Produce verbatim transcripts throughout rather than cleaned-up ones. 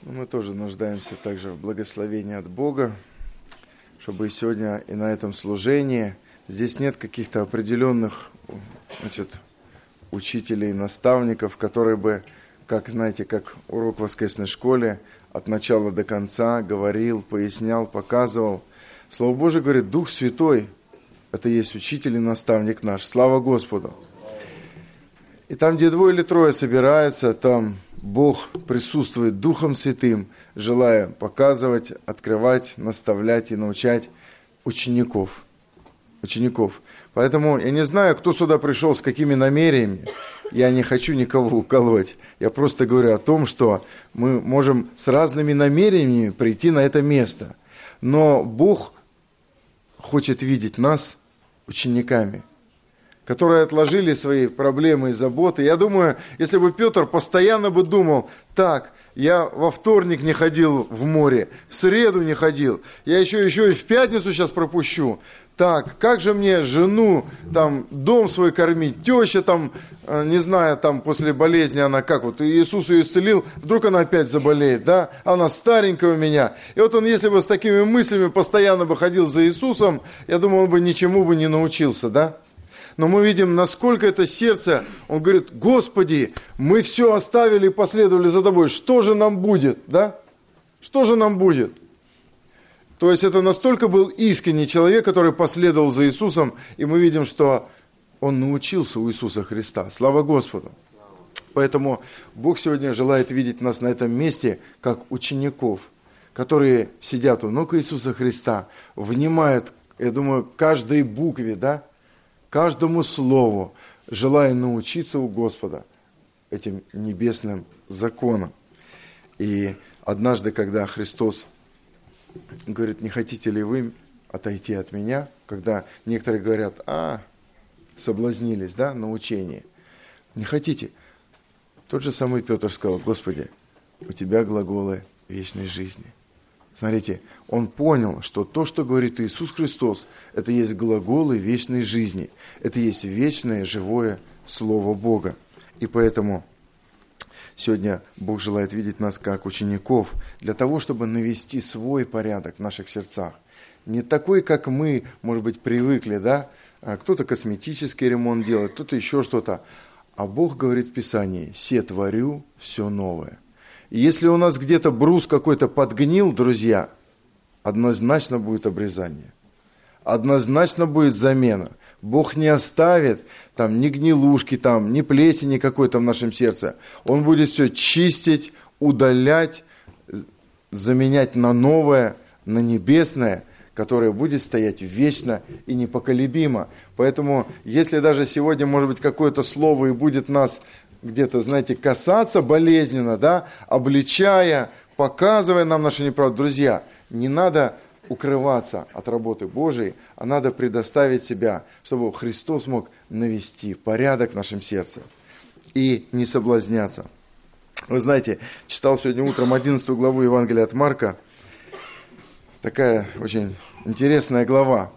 Мы тоже нуждаемся также в благословении от Бога, чтобы сегодня и на этом служении, здесь нет каких-то определенных, значит, учителей, наставников, которые бы, как, знаете, как урок в воскресной школе, от начала до конца говорил, пояснял, показывал. Слово Божие говорит, Дух Святой, это есть учитель и наставник наш. Слава Господу! И там, где двое или трое собираются, там Бог присутствует Духом Святым, желая показывать, открывать, наставлять и научать учеников. Учеников. Поэтому я не знаю, кто сюда пришел, с какими намерениями. Я не хочу никого уколоть. Я просто говорю о том, что мы можем с разными намерениями прийти на это место. Но Бог хочет видеть нас учениками, которые отложили свои проблемы и заботы. Я думаю, если бы Петр постоянно бы думал, так, я во вторник не ходил в море, в среду не ходил, я еще, еще и в пятницу сейчас пропущу. Так, как же мне жену, там, дом свой кормить, теща там, не знаю, там, после болезни она как, вот Иисус ее исцелил, вдруг она опять заболеет, да, она старенькая у меня. И вот он, если бы с такими мыслями постоянно бы ходил за Иисусом, я думаю, он бы ничему бы не научился, да. Но мы видим, насколько это сердце, он говорит, Господи, мы все оставили и последовали за Тобой, что же нам будет, да? Что же нам будет? То есть это настолько был искренний человек, который последовал за Иисусом, и мы видим, что он научился у Иисуса Христа. Слава Господу! Поэтому Бог сегодня желает видеть нас на этом месте, как учеников, которые сидят у ног Иисуса Христа, внимают, я думаю, каждой букве, да, каждому слову, желая научиться у Господа этим небесным законам. И однажды, когда Христос говорит, не хотите ли вы отойти от меня, когда некоторые говорят, а, соблазнились, да, на учение, не хотите. Тот же самый Петр сказал, Господи, у Тебя глаголы вечной жизни. Смотрите, он понял, что то, что говорит Иисус Христос, это есть глаголы вечной жизни. Это есть вечное, живое Слово Бога. И поэтому сегодня Бог желает видеть нас как учеников, для того, чтобы навести свой порядок в наших сердцах. Не такой, как мы, может быть, привыкли, да? Кто-то косметический ремонт делает, кто-то еще что-то. А Бог говорит в Писании, «Се творю все новое». И если у нас где-то брус какой-то подгнил, друзья, однозначно будет обрезание. Однозначно будет замена. Бог не оставит там ни гнилушки, там, ни плесени какой-то в нашем сердце. Он будет все чистить, удалять, заменять на новое, на небесное, которое будет стоять вечно и непоколебимо. Поэтому, если даже сегодня, может быть, какое-то слово и будет нас где-то, знаете, касаться болезненно, да, обличая, показывая нам наши неправды. Друзья, не надо укрываться от работы Божией, а надо предоставить себя, чтобы Христос мог навести порядок в нашем сердце и не соблазняться. Вы знаете, читал сегодня утром одиннадцатую главу Евангелия от Марка. Такая очень интересная глава.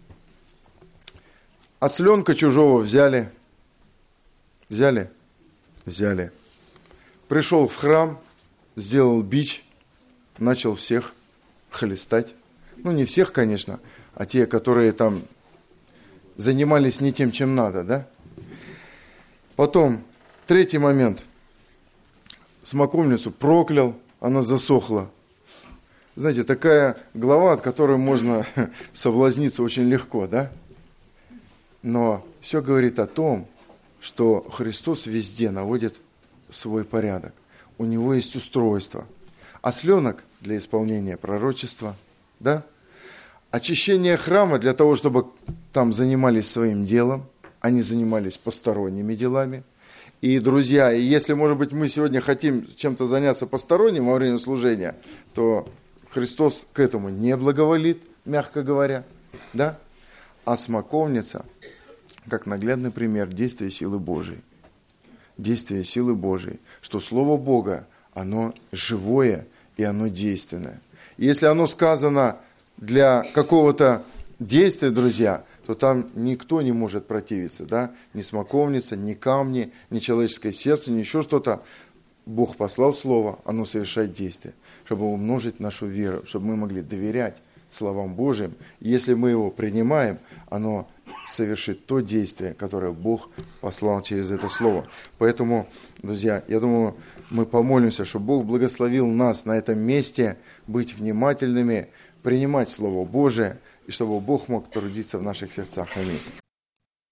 Осленка чужого взяли. Взяли? Взяли. Пришел в храм, сделал бич, начал всех хлестать. Ну, не всех, конечно, а те, которые там занимались не тем, чем надо, да? Потом, третий момент. Смоковницу проклял, она засохла. Знаете, такая глава, от которой можно соблазниться очень легко, да? Но все говорит о том, что Христос везде наводит свой порядок. У Него есть устройство. Осленок для исполнения пророчества, да? Очищение храма для того, чтобы там занимались своим делом, а не занимались посторонними делами. И, друзья, и если, может быть, мы сегодня хотим чем-то заняться посторонним во время служения, то Христос к этому не благоволит, мягко говоря, да? А смоковница, как наглядный пример действия силы Божией. Действия силы Божией, что Слово Бога, оно живое и оно действенное. И если оно сказано для какого-то действия, друзья, то там никто не может противиться, да? Ни смоковница, ни камни, ни человеческое сердце, ни еще что-то. Бог послал Слово, оно совершает действие, чтобы умножить нашу веру, чтобы мы могли доверять словам Божьим. Если мы его принимаем, оно совершит то действие, которое Бог послал через это Слово. Поэтому, друзья, я думаю, мы помолимся, чтобы Бог благословил нас на этом месте быть внимательными, принимать Слово Божие, и чтобы Бог мог трудиться в наших сердцах. Аминь.